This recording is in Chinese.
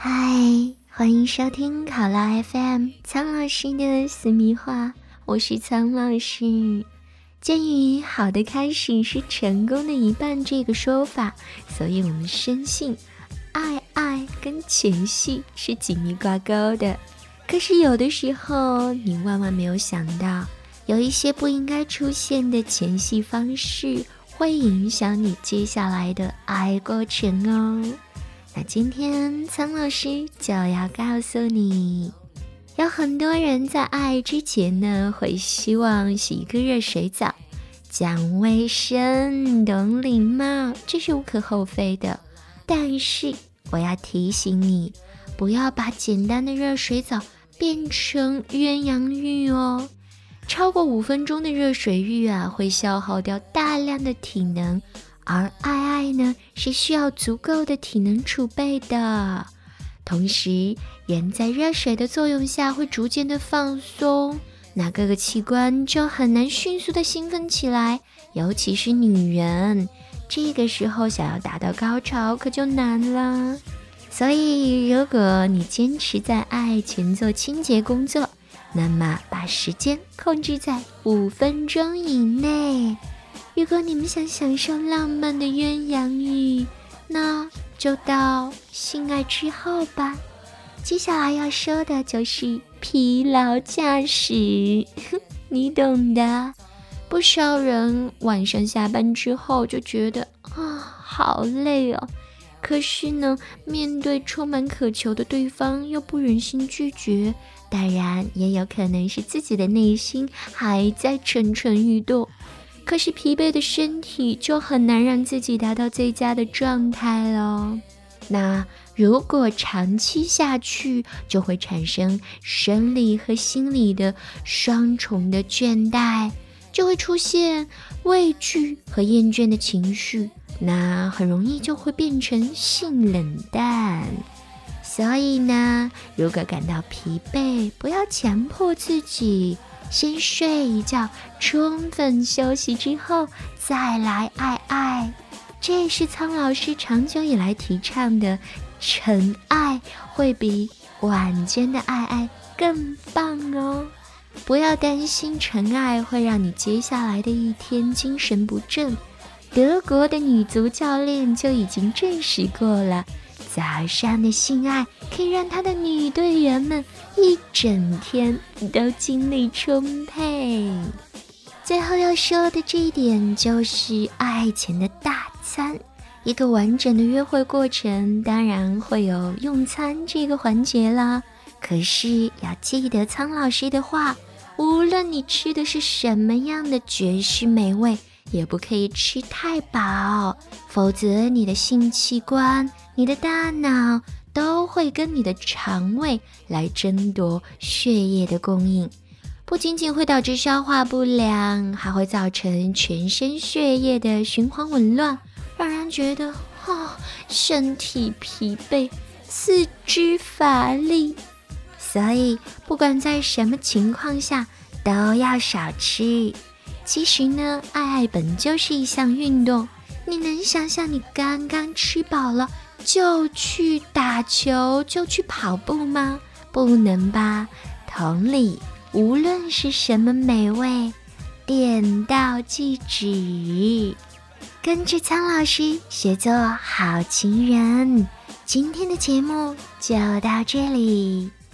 嗨，欢迎收听考拉 FM 苍老师的私密话，我是苍老师。鉴于好的开始是成功的一半这个说法，所以我们深信爱跟前戏是紧密挂钩的。可是有的时候你万万没有想到，有一些不应该出现的前戏方式会影响你接下来的爱过程哦。那今天苍老师就要告诉你，有很多人在爱之前呢，会希望洗一个热水澡，讲卫生懂礼貌，这是无可厚非的。但是我要提醒你，不要把简单的热水澡变成鸳鸯浴哦。超过5分钟的热水浴啊，会消耗掉大量的体能，而爱呢，是需要足够的体能储备的。同时，人在热水的作用下会逐渐的放松，那各个器官就很难迅速的兴奋起来，尤其是女人，这个时候想要达到高潮可就难了。所以，如果你坚持在爱前做清洁工作，那么把时间控制在5分钟以内。如果你们想享受浪漫的鸳鸯浴，那就到性爱之后吧。接下来要说的就是疲劳驾驶你懂的。不少人晚上下班之后就觉得好累哦，可是呢，面对充满渴求的对方又不忍心拒绝，当然也有可能是自己的内心还在蠢蠢欲动，可是疲惫的身体就很难让自己达到最佳的状态咯。那如果长期下去，就会产生生理和心理的双重的倦怠，就会出现畏惧和厌倦的情绪，那很容易就会变成性冷淡。所以呢，如果感到疲惫，不要强迫自己，先睡一觉，充分休息之后再来爱。这也是苍老师长久以来提倡的，晨爱会比晚间的爱更棒哦。不要担心晨爱会让你接下来的一天精神不振，德国的女足教练就已经证实过了，早上的性爱可以让他的女队员们一整天都精力充沛。最后要说的这一点就是爱前的大餐。一个完整的约会过程当然会有用餐这个环节啦，可是要记得苍老师的话，无论你吃的是什么样的绝世美味，也不可以吃太饱，否则你的性器官、你的大脑都会跟你的肠胃来争夺血液的供应，不仅仅会导致消化不良，还会造成全身血液的循环紊乱，让人觉得身体疲惫，四肢乏力。所以不管在什么情况下都要少吃。其实呢，爱本就是一项运动，你能想象你刚刚吃饱了就去打球，就去跑步吗？不能吧。同理，无论是什么美味，点到即止。跟着苍老师学做好情人。今天的节目就到这里。